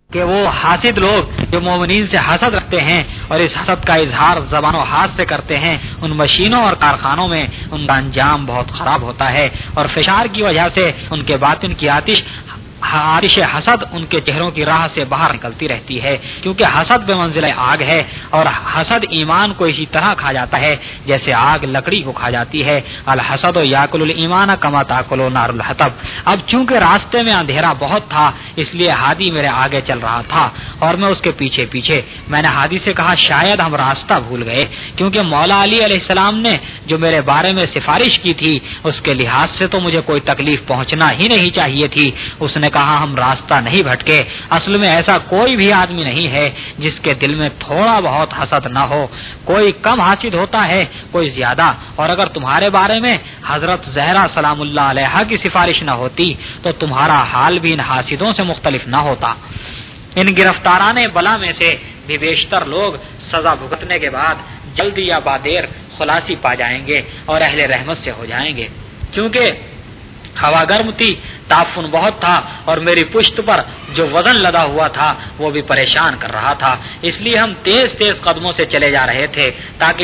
کہ وہ حاسد لوگ جو مومنین سے حسد رکھتے ہیں اور اس حسد کا اظہار زبان و ہاتھ سے کرتے ہیں، ان مشینوں اور کارخانوں میں ان کا انجام بہت خراب ہوتا ہے، اور فشار کی وجہ سے ان کے باطن کی آتش حسد ان کے چہروں کی راہ سے باہر نکلتی رہتی ہے، کیونکہ حسد بے منزلہ آگ ہے، اور حسد ایمان کو اسی طرح کھا جاتا ہے جیسے آگ لکڑی کو کھا جاتی ہے۔ الحسد یاکل الایمان کما تاکل نار الحطب۔ اب چونکہ راستے میں اندھیرا بہت تھا، اس لیے ہادی میرے آگے چل رہا تھا اور میں اس کے پیچھے پیچھے۔ میں نے ہادی سے کہا شاید ہم راستہ بھول گئے، کیونکہ مولا علی علیہ السلام نے جو میرے بارے میں سفارش کی تھی اس کے لحاظ سے تو مجھے کوئی تکلیف پہنچنا ہی نہیں چاہیے تھی۔ اس نے کہا ہم راستہ نہیں بھٹکے، اصل میں ایسا کوئی بھی آدمی نہیں ہے جس کے دل میں تھوڑا بہت حسد نہ ہو، کوئی کم حاسد ہوتا ہے، کوئی زیادہ، اور اگر تمہارے بارے میں حضرت زہرا سلام اللہ علیہا کی سفارش نہ ہوتی تو تمہارا حال بھی ان حاسدوں سے مختلف نہ ہوتا۔ ان گرفتاران بلا میں سے بھی بیشتر لوگ سزا بھگتنے کے بعد جلدی یا بادیر خلاصی پا جائیں گے اور اہل رحمت سے ہو جائیں گے، کیونکہ ہوا گرم تھی، تعفن بہت تھا، اور میری پشت پر جو وزن لدا ہوا تھا وہ بھی پریشان کر رہا تھا، اس لیے ہم تیز تیز قدموں سے چلے جا رہے تھے تاکہ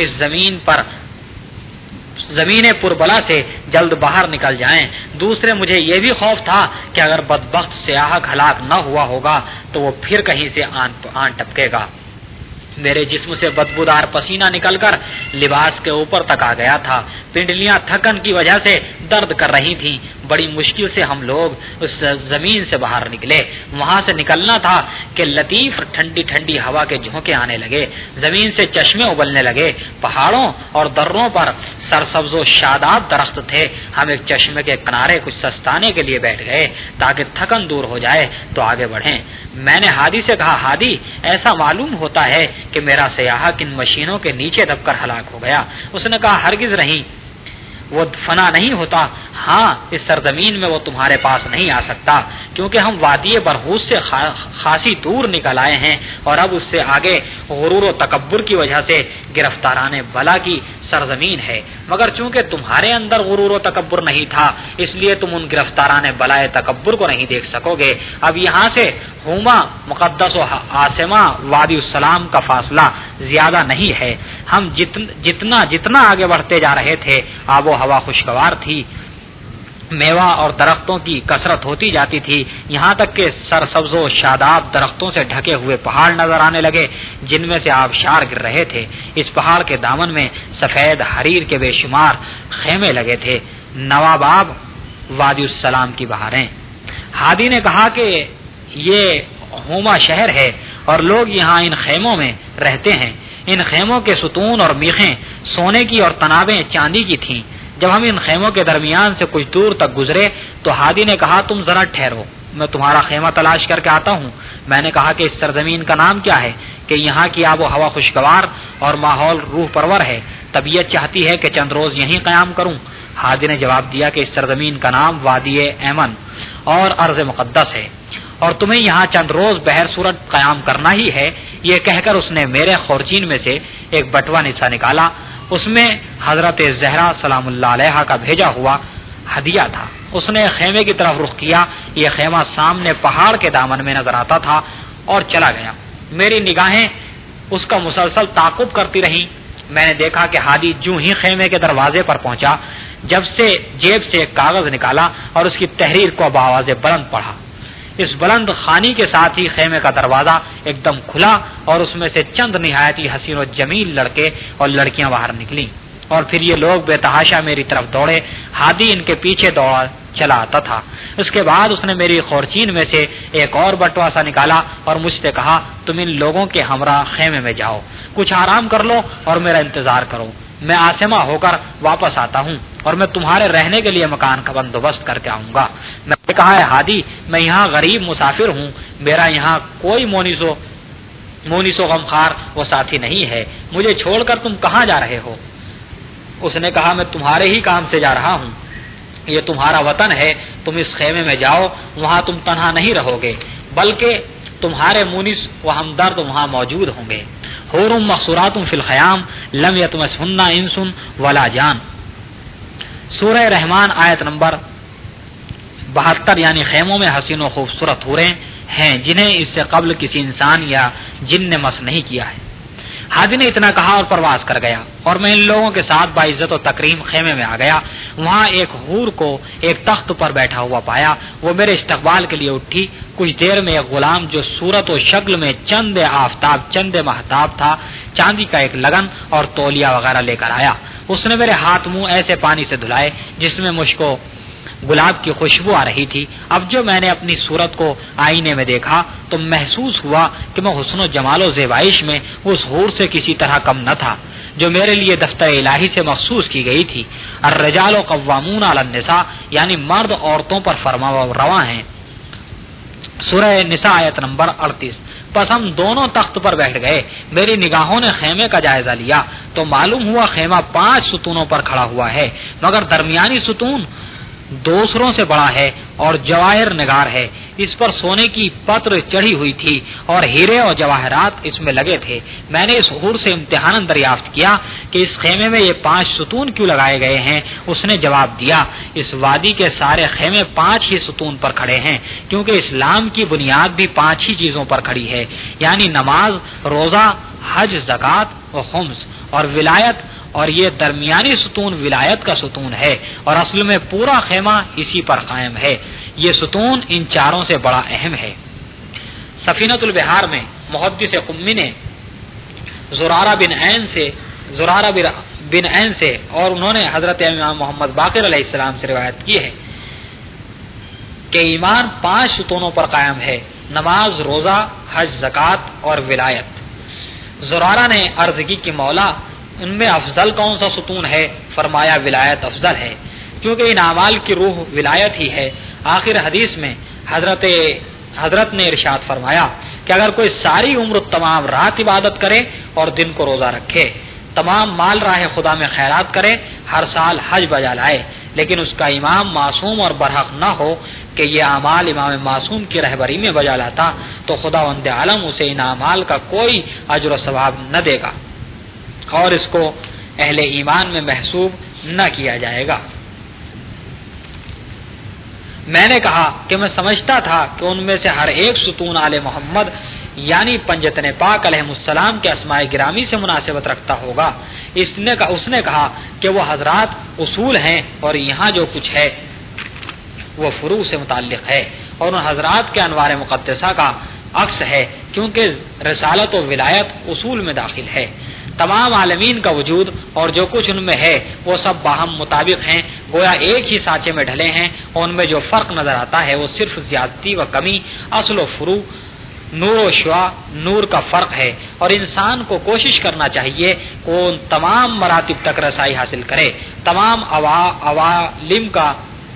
زمین پربلا سے جلد باہر نکل جائیں۔ دوسرے مجھے یہ بھی خوف تھا کہ اگر بدبخت سیاح ہلاک نہ ہوا ہوگا تو وہ پھر کہیں سے آن ٹپکے گا۔ میرے جسم سے بدبودار پسینہ نکل کر لباس کے اوپر تک آ گیا تھا، پنڈلیاں تھکن کی وجہ سے درد کر رہی تھیں۔ بڑی مشکل سے ہم لوگ اس زمین سے باہر نکلے۔ وہاں سے نکلنا تھا کہ لطیف ٹھنڈی ٹھنڈی ہوا کے جھونکے آنے لگے، زمین سے چشمے ابلنے لگے، پہاڑوں اور دروں پر سرسبز و شاداب درخت تھے۔ ہم ایک چشمے کے کنارے کچھ سستانے کے لیے بیٹھ گئے تاکہ تھکن دور ہو جائے تو آگے بڑھیں۔ میں نے ہادی سے کہا ہادی ایسا معلوم ہوتا ہے کہ میرا سیاح کن مشینوں کے نیچے دب کر ہلاک ہو گیا۔ اس نے کہا ہرگز نہیں، وہ فنا نہیں ہوتا۔ ہاں اس سرزمین میں وہ تمہارے پاس نہیں آ سکتا، کیونکہ ہم وادی برہوس سے خاصی دور نکل آئے ہیں، اور اب اس سے آگے غرور و تکبر کی وجہ سے گرفتاران بلا کی سرزمین ہے، مگر چونکہ تمہارے اندر غرور و تکبر نہیں تھا اس لیے تم ان گرفتاران بلائے تکبر کو نہیں دیکھ سکو گے۔ اب یہاں سے ہوما مقدس و عاصمہ وادی السلام کا فاصلہ زیادہ نہیں ہے۔ ہم جتنا آگے بڑھتے جا رہے تھے آب و ہوا خوشگوار تھی، میوہ اور درختوں کی کثرت ہوتی جاتی تھی، یہاں تک کہ سرسبز و شاداب درختوں سے ڈھکے ہوئے پہاڑ نظر آنے لگے جن میں سے آبشار گر رہے تھے۔ اس پہاڑ کے دامن میں سفید حریر کے بے شمار خیمے لگے تھے، نواباب وادی السلام کی بہاریں۔ ہادی نے کہا کہ یہ ہوما شہر ہے اور لوگ یہاں ان خیموں میں رہتے ہیں۔ ان خیموں کے ستون اور میخیں سونے کی اور تنابیں چاندی کی تھیں۔ جب ہم ان خیموں کے درمیان سے کچھ دور تک گزرے تو ہادی نے کہا تم ذرا ٹھہرو، میں تمہارا خیمہ تلاش کر کے آتا ہوں۔ میں نے کہا کہ اس سرزمین کا نام کیا ہے؟ کہ یہاں کی آب و ہوا خوشگوار اور ماحول روح پرور ہے، طبیعت چاہتی ہے کہ چند روز یہیں قیام کروں۔ ہادی نے جواب دیا کہ اس سرزمین کا نام وادی ایمن اور ارض مقدس ہے، اور تمہیں یہاں چند روز بہر صورت قیام کرنا ہی ہے۔ یہ کہہ کر اس نے میرے خورچین میں سے ایک بٹوا نسا نکالا، اس میں حضرت زہرا سلام اللہ علیہا کا بھیجا ہوا ہدیہ تھا۔ اس نے خیمے کی طرف رخ کیا، یہ خیمہ سامنے پہاڑ کے دامن میں نظر آتا تھا اور چلا گیا۔ میری نگاہیں اس کا مسلسل تعاقب کرتی رہیں۔ میں نے دیکھا کہ ہادی جو ہی خیمے کے دروازے پر پہنچا جیب سے ایک کاغذ نکالا اور اس کی تحریر کو بآواز بلند پڑھا۔ اس بلند خانی کے ساتھ ہی خیمے کا دروازہ ایک دم کھلا اور اس میں سے چند نہایت ہی حسین و جمیل لڑکے اور لڑکیاں باہر نکلیں، اور پھر یہ لوگ بے تحاشا میری طرف دوڑے۔ ہادی ان کے پیچھے دوڑا چلا آتا تھا۔ اس کے بعد اس نے میری خورچین میں سے ایک اور بٹوا سا نکالا اور مجھ سے کہا تم ان لوگوں کے ہمراہ خیمے میں جاؤ، کچھ آرام کر لو اور میرا انتظار کرو، میں عاصمہ ہو کر واپس آتا ہوں اور میں تمہارے رہنے کے لیے مکان کا بندوبست کر کے آؤں گا۔ میں نے کہا ہے ہادی میں یہاں غریب مسافر ہوں، میرا یہاں کوئی مونس و غمخوار وہ ساتھی نہیں ہے، مجھے چھوڑ کر تم کہاں جا رہے ہو؟ اس نے کہا میں تمہارے ہی کام سے جا رہا ہوں، یہ تمہارا وطن ہے، تم اس خیمے میں جاؤ، وہاں تم تنہا نہیں رہو گے بلکہ تمہارے مونس و ہمدرد وہاں موجود ہوں گے۔ حور مقصورات فی الخیام لم یطمثہن انس ولا جان، سورہ رحمان آیت نمبر 72، یعنی خیموں میں حسین و خوبصورت حوریں ہیں جنہیں اس سے قبل کسی انسان یا جن نے مس نہیں کیا ہے۔ ہادی نے اتنا کہا اور پرواز کر گیا، اور میں ان لوگوں کے ساتھ باعزت و تکریم خیمے میں آ گیا۔ وہاں ایک حور کو ایک تخت پر بیٹھا ہوا پایا، وہ میرے استقبال کے لیے اٹھی۔ کچھ دیر میں ایک غلام جو صورت و شکل میں چند مہتاب تھا، چاندی کا ایک لگن اور تولیہ وغیرہ لے کر آیا۔ اس نے میرے ہاتھ منہ ایسے پانی سے دھلائے جس میں مجھ کو گلاب کی خوشبو آ رہی تھی۔ اب جو میں نے اپنی صورت کو آئینے میں دیکھا تو محسوس ہوا کہ میں حسن و جمال و زیبائش میں اس حور سے کسی طرح کم نہ تھا جو میرے لیے دفتر الہی سے مخصوص کی گئی تھی۔ الرجال قوامون علی النساء، یعنی مرد عورتوں پر فرما رواں ہیں۔ سورہ نساء آیت نمبر 38۔ پس ہم دونوں تخت پر بیٹھ گئے۔ میری نگاہوں نے خیمے کا جائزہ لیا تو معلوم ہوا خیمہ 5 ستونوں پر کھڑا ہوا ہے، مگر درمیانی ستون دوسروں سے بڑا ہے اور جواہر نگار ہے۔ اس پر سونے کی پتر چڑھی ہوئی تھی اور ہیرے اور جواہرات اس میں لگے تھے۔ میں نے اس حور سے امتحاناً دریافت کیا کہ اس خیمے میں یہ 5 ستون کیوں لگائے گئے ہیں۔ اس نے جواب دیا، اس وادی کے سارے خیمے 5 ہی ستون پر کھڑے ہیں، کیونکہ اسلام کی بنیاد بھی 5 ہی چیزوں پر کھڑی ہے، یعنی نماز، روزہ، حج، زکوٰۃ و خمس اور ولایت، اور یہ درمیانی ستون ولایت کا ستون ہے، اور اصل میں پورا خیمہ اسی پر قائم ہے۔ یہ ستون ان چاروں سے بڑا اہم ہے۔ سفینۃ البحار میں محدث قمی نے زرارہ بن عین سے اور انہوں نے حضرت امام محمد باقر علیہ السلام سے روایت کی ہے کہ ایمان 5 ستونوں پر قائم ہے: نماز، روزہ، حج، زکوٰۃ اور ولایت۔ زرارہ نے عرض کی کہ مولا، ان میں افضل کون سا ستون ہے؟ فرمایا ولایت افضل ہے، کیونکہ ان اعمال کی روح ولایت ہی ہے۔ آخر حدیث میں حضرت نے ارشاد فرمایا کہ اگر کوئی ساری عمر تمام رات عبادت کرے اور دن کو روزہ رکھے، تمام مال راہ خدا میں خیرات کرے، ہر سال حج بجا لائے، لیکن اس کا امام معصوم اور برحق نہ ہو کہ یہ اعمال امام معصوم کی رہبری میں بجا لاتا، تو خداوند عالم اسے ان اعمال کا کوئی اجر و ثواب نہ دے گا اور اس کو اہل ایمان میں محسوب نہ کیا جائے گا۔ میں نے کہا کہ میں سمجھتا تھا کہ ان میں سے ہر ایک ستون آل محمد یعنی پنجتن پاک علیہ السلام کے اسماء گرامی سے مناسبت رکھتا ہوگا۔ اس نے کہا کہ وہ حضرات اصول ہیں اور یہاں جو کچھ ہے وہ فروع سے متعلق ہے، اور ان حضرات کے انوار مقدسہ کا عکس ہے، کیونکہ رسالت و ولایت اصول میں داخل ہے۔ تمام عالمین کا وجود اور جو کچھ ان میں ہے وہ سب باہم مطابق ہیں، گویا ایک ہی سانچے میں ڈھلے ہیں، اور ان میں جو فرق نظر آتا ہے وہ صرف زیادتی و کمی، اصل و فروع، نور و شعاع، نور کا فرق ہے، اور انسان کو کوشش کرنا چاہیے کہ وہ ان تمام مراتب تک رسائی حاصل کرے، تمام عوالم کا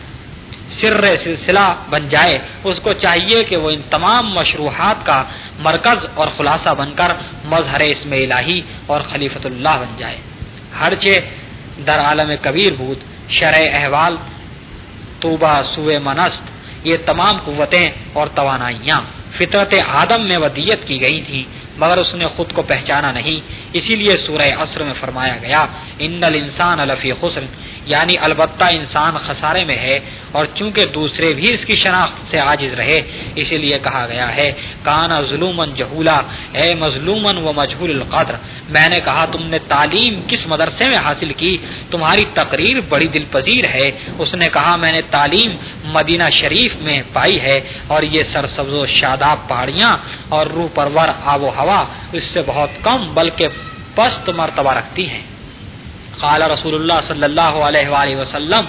سر سلسلہ بن جائے۔ اس کو چاہیے کہ وہ ان تمام مشروحات کا مرکز اور خلاصہ بن کر مظہر اسم الہی اور خلیفۃ اللہ بن جائے۔ ہرچہ در عالم کبیر بود، شرع احوال، توبہ سوء منست، یہ تمام قوتیں اور توانائیاں فطرت آدم میں ودیت کی گئی تھیں، مگر اس نے خود کو پہچانا نہیں۔ اسی لیے سورہ عصر میں فرمایا گیا، ان الانسان لفی خسر، یعنی البتہ انسان خسارے میں ہے، اور چونکہ دوسرے بھی اس کی شناخت سے عاجز رہے، اسی لیے کہا گیا ہے کانا ظلومن جہولا، اے مظلومن و مجہول القدر۔ میں نے کہا تم نے تعلیم کس مدرسے میں حاصل کی؟ تمہاری تقریر بڑی دل پذیر ہے۔ اس نے کہا میں نے تعلیم مدینہ شریف میں پائی ہے، اور یہ سرسبز و شاداب پہاڑیاں اور روح پرور آب و ہوا اس سے بہت کم بلکہ پست مرتبہ رکھتی ہیں۔ قال رسول اللہ صلی اللہ علیہ وآلہ وسلم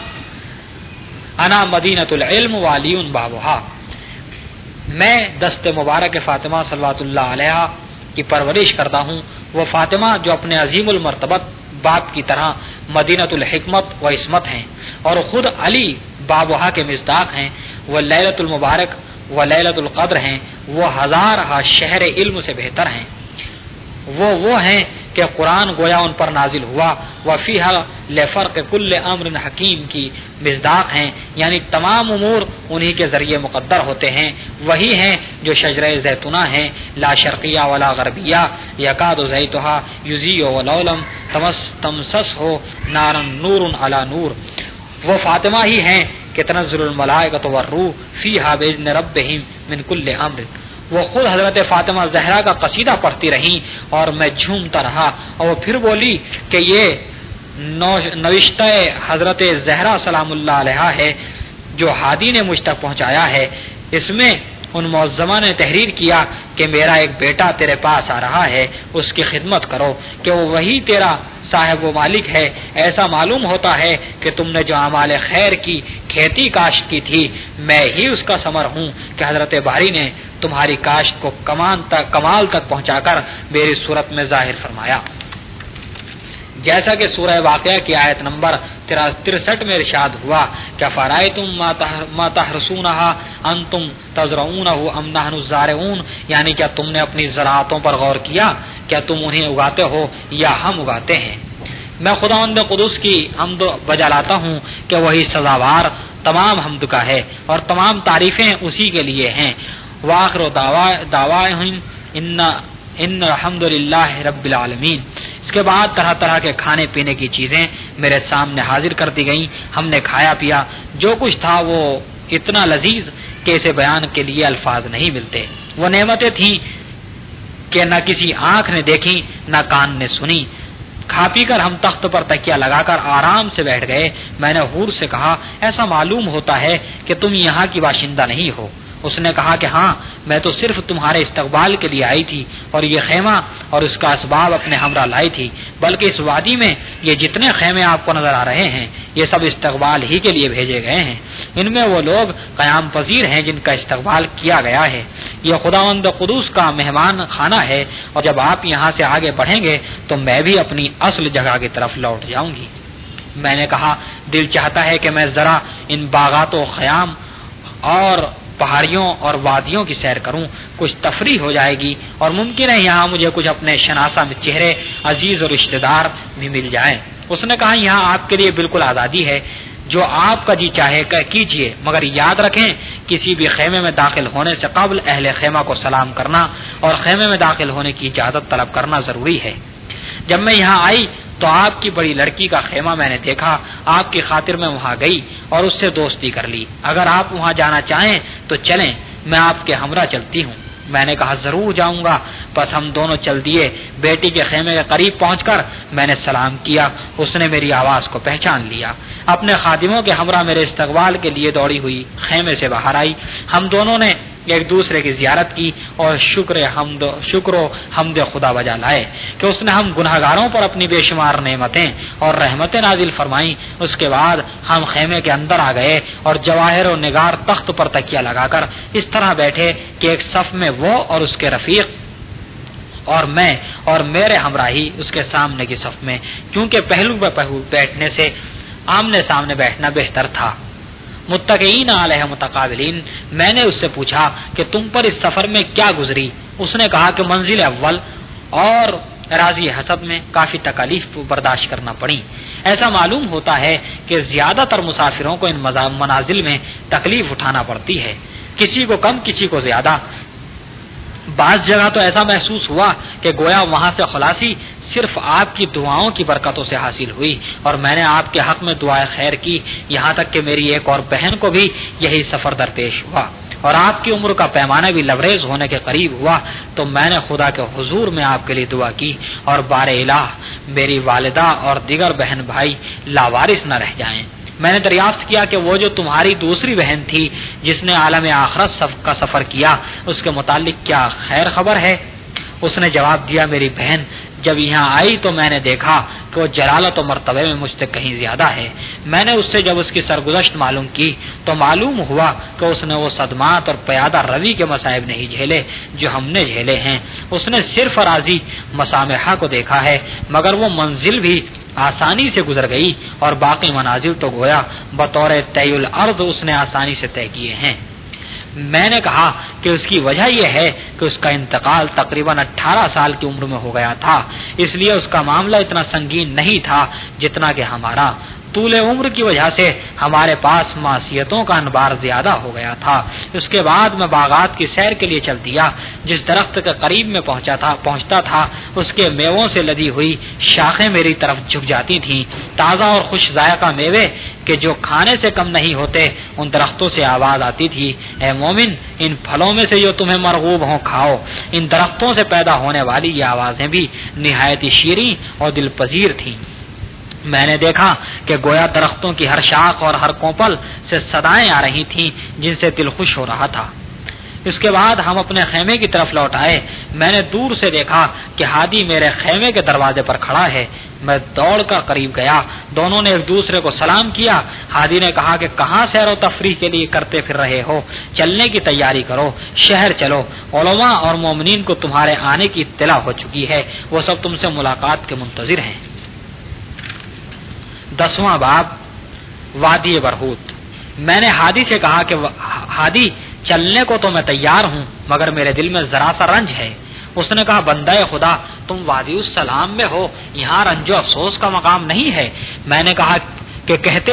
انا مدینۃ العلم والی بابھا، میں دست مبارک فاطمہ صلوات اللہ علیہا کی پرورش کرتا ہوں، وہ فاطمہ جو اپنے عظیم المرتبت باپ کی طرح مدینۃ الحکمت و عصمت ہیں، اور خود علی بابھا کے مصداق ہیں، وہ لیلۃ المبارک و لیلۃ القدر ہیں، وہ ہزارہ شہر علم سے بہتر ہیں، وہ ہیں کہ قرآن گویا ان پر نازل ہوا، وفیہا لفرق کل امر حکیم کی مصداق ہیں، یعنی تمام امور انہی کے ذریعے مقدر ہوتے ہیں، وہی ہیں جو شجرہ زیتونہ ہیں، لا شرقیہ ولا غربیہ، یکاد زیتھا یضیء ولو لم تمسسہ نار نور علی نور۔ وہ فاطمہ ہی ہیں کہ تنزل الملائکۃ والروح فیہا باذن ربہم من کل امر. وہ خود حضرت فاطمہ زہرا کا قصیدہ پڑھتی رہیں اور میں جھومتا رہا. اور وہ پھر بولی کہ یہ نوشتہ حضرت زہرا سلام اللہ علیہا ہے جو ہادی نے مجھ تک پہنچایا ہے. اس میں ان معظمہ نے تحریر کیا کہ میرا ایک بیٹا تیرے پاس آ رہا ہے, اس کی خدمت کرو کہ وہ وہی تیرا صاحب و مالک ہے. ایسا معلوم ہوتا ہے کہ تم نے جو اعمال خیر کی کھیتی کاشت کی تھی میں ہی اس کا ثمر ہوں کہ حضرت باری نے تمہاری کاشت کو کمال تک پہنچا کر میری صورت میں ظاہر فرمایا. جیسا کہ سورہ واقعہ کی آیت نمبر 63 میں ارشاد ہوا کہ فرائتم ما تحرسونها انتم تزرعونه ام نحن الزارعون, یعنی کیا تم نے اپنی زراعتوں پر غور کیا, کیا تم انہیں اگاتے ہو یا ہم اگاتے ہیں. میں خداوند قدوس کی حمد بجا لاتا ہوں کہ وہی سزاوار تمام حمد کا ہے اور تمام تعریفیں اسی کے لیے ہیں. واخر دعواہم ان الحمد للہ رب العالمین. اس کے بعد طرح طرح کے کھانے پینے کی چیزیں میرے سامنے حاضر کر دی گئیں. ہم نے کھایا پیا, جو کچھ تھا وہ اتنا لذیذ کہ اسے بیان کے لیے الفاظ نہیں ملتے. وہ نعمتیں تھیں کہ نہ کسی آنکھ نے دیکھی نہ کان نے سنی. کھا پی کر ہم تخت پر تکیہ لگا کر آرام سے بیٹھ گئے. میں نے حور سے کہا ایسا معلوم ہوتا ہے کہ تم یہاں کی باشندہ نہیں ہو. اس نے کہا کہ ہاں, میں تو صرف تمہارے استقبال کے لیے آئی تھی اور یہ خیمہ اور اس کا اسباب اپنے ہمراہ لائی تھی. بلکہ اس وادی میں یہ جتنے خیمے آپ کو نظر آ رہے ہیں یہ سب استقبال ہی کے لیے بھیجے گئے ہیں. ان میں وہ لوگ قیام پذیر ہیں جن کا استقبال کیا گیا ہے. یہ خداوند قدوس کا مہمان خانہ ہے اور جب آپ یہاں سے آگے بڑھیں گے تو میں بھی اپنی اصل جگہ کی طرف لوٹ جاؤں گی. میں نے کہا دل چاہتا ہے کہ میں ذرا ان باغات و خیام اور پہاڑیوں اور وادیوں کی سیر کروں, کچھ تفریح ہو جائے گی اور ممکن ہے یہاں مجھے کچھ اپنے شناسہ چہرے عزیز اور رشتہ دار بھی مل جائیں. اس نے کہا یہاں آپ کے لیے بالکل آزادی ہے, جو آپ کا جی چاہے کیجیے, مگر یاد رکھیں کسی بھی خیمے میں داخل ہونے سے قبل اہل خیمہ کو سلام کرنا اور خیمے میں داخل ہونے کی اجازت طلب کرنا ضروری ہے. جب میں یہاں آئی تو آپ کی بڑی لڑکی کا خیمہ میں نے دیکھا. آپ کی خاطر میں وہاں گئی اور اس سے دوستی کر لی. اگر آپ وہاں جانا چاہیں تو چلیں, میں آپ کے ہمراہ چلتی ہوں. میں نے کہا ضرور جاؤں گا. بس ہم دونوں چل دیے. بیٹی کے خیمے کے قریب پہنچ کر میں نے سلام کیا. اس نے میری آواز کو پہچان لیا. اپنے خادموں کے ہمراہ میرے استقبال کے لیے دوڑی ہوئی خیمے سے باہر آئی. ہم دونوں نے ایک دوسرے کی زیارت کی اور شکر و حمد خدا بجا لائے کہ اس نے ہم گناہگاروں پر اپنی بے شمار نعمتیں اور رحمتیں نازل فرمائیں. اس کے بعد ہم خیمے کے اندر آ گئے اور جواہر و نگار تخت پر تکیہ لگا کر اس طرح بیٹھے کہ ایک صف میں وہ اور اس کے رفیق اور میں اور میرے ہمراہی اس کے سامنے کی صف میں, کیونکہ پہلو پہ پہلو بیٹھنے سے آمنے سامنے بیٹھنا بہتر تھا. متقین علیہ متقابلین. میں نے اس سے پوچھا کہ تم پر اس سفر میں کیا گزری. اس نے کہا کہ منزل اول اور راضی حسب میں کافی تکالیف برداشت کرنا پڑی. ایسا معلوم ہوتا ہے کہ زیادہ تر مسافروں کو ان منازل میں تکلیف اٹھانا پڑتی ہے, کسی کو کم کسی کو زیادہ. بعض جگہ تو ایسا محسوس ہوا کہ گویا وہاں سے خلاصی صرف آپ کی دعاؤں کی برکتوں سے حاصل ہوئی اور میں نے آپ کے حق میں دعائے خیر کی. یہاں تک کہ میری ایک اور بہن کو بھی یہی سفر درپیش ہوا اور آپ کی عمر کا پیمانہ بھی لبریز ہونے کے قریب ہوا. تو میں نے خدا کے حضور میں آپ کے لیے دعا کی اور بار الہ میری والدہ اور دیگر بہن بھائی لاوارث نہ رہ جائیں. میں نے دریافت کیا کہ وہ جو تمہاری دوسری بہن تھی جس نے عالم آخرت کا سفر کیا اس کے متعلق کیا خیر خبر ہے. اس نے جواب دیا میری بہن جب یہاں آئی تو میں نے دیکھا کہ وہ جلالت و مرتبے میں مجھ سے کہیں زیادہ ہے. میں نے اس سے جب اس کی سرگزشت معلوم کی تو معلوم ہوا کہ اس نے وہ صدمات اور پیادہ روی کے مصائب نہیں جھیلے جو ہم نے جھیلے ہیں. اس نے صرف راضی مسامحہ کو دیکھا ہے, مگر وہ منزل بھی آسانی سے گزر گئی اور باقی منازل تو گویا بطور طی الارض اس نے آسانی سے طے کیے ہیں. میں نے کہا کہ اس کی وجہ یہ ہے کہ اس کا انتقال تقریباً 18 سال کی عمر میں ہو گیا تھا, اس لیے اس کا معاملہ اتنا سنگین نہیں تھا جتنا کہ ہمارا. طول عمر کی وجہ سے ہمارے پاس معصیتوں کا انبار زیادہ ہو گیا تھا۔ اس کے بعد میں باغات کی سیر کے لیے چل دیا۔ جس درخت کے قریب میں پہنچتا تھا اس کے میووں سے لدی ہوئی شاخیں میری طرف جھک جاتی تھیں۔ تازہ اور خوش ذائقہ میوے کہ جو کھانے سے کم نہیں ہوتے ان درختوں سے آواز آتی تھی، اے مومن، ان پھلوں میں سے جو تمہیں مرغوب ہوں کھاؤ۔ ان درختوں سے پیدا ہونے والی یہ آوازیں بھی نہایت شیریں اور دل پذیر تھیں۔ میں نے دیکھا کہ گویا درختوں کی ہر شاخ اور ہر کوپل سے صدائیں آ رہی تھیں جن سے دل خوش ہو رہا تھا۔ اس کے بعد ہم اپنے خیمے کی طرف لوٹ آئے۔ میں نے دور سے دیکھا کہ ہادی میرے خیمے کے دروازے پر کھڑا ہے۔ میں دوڑ کر قریب گیا، دونوں نے ایک دوسرے کو سلام کیا۔ ہادی نے کہا کہ کہاں سیر و تفریح کے لیے کرتے پھر رہے ہو؟ چلنے کی تیاری کرو، شہر چلو۔ علماء اور مومنین کو تمہارے آنے کی اطلاع ہو چکی ہے، وہ سب تم سے ملاقات کے منتظر ہیں۔ 10واں باب، وادی برہوت۔ میں نے ہادی سے کہا کہ ہادی، چلنے کو تو میں تیار ہوں مگر میرے دل میں ذرا سا رنج ہے۔ اس نے کہا بندہ خدا، تم وادی السلام میں ہو، یہاں رنج و افسوس کا مقام نہیں ہے۔ میں نے کہا کہ کہتے